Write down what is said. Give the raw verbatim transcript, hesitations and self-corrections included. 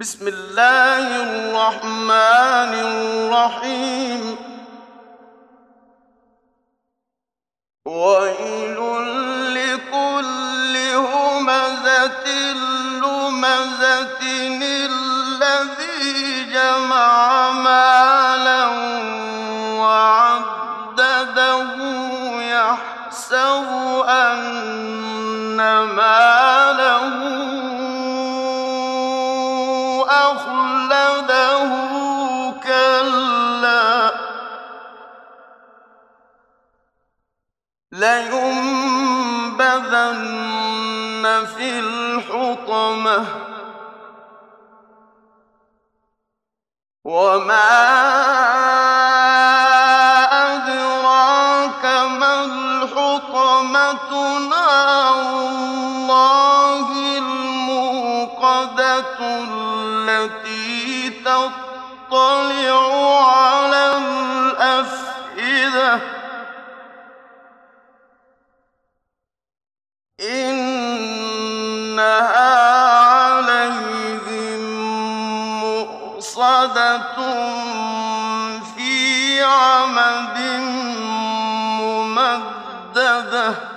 بسم الله الرحمن الرحيم ويل لكل همزة لمزة الذي جمع مالا وعدده يحسب أن ماله أخلده كلا لينبذن في الحطمة وما أدراك ما الحطمة نار الله الموقدة التي تطلع على الأفئدة إنها عليهم مؤصدة في عمد ممددة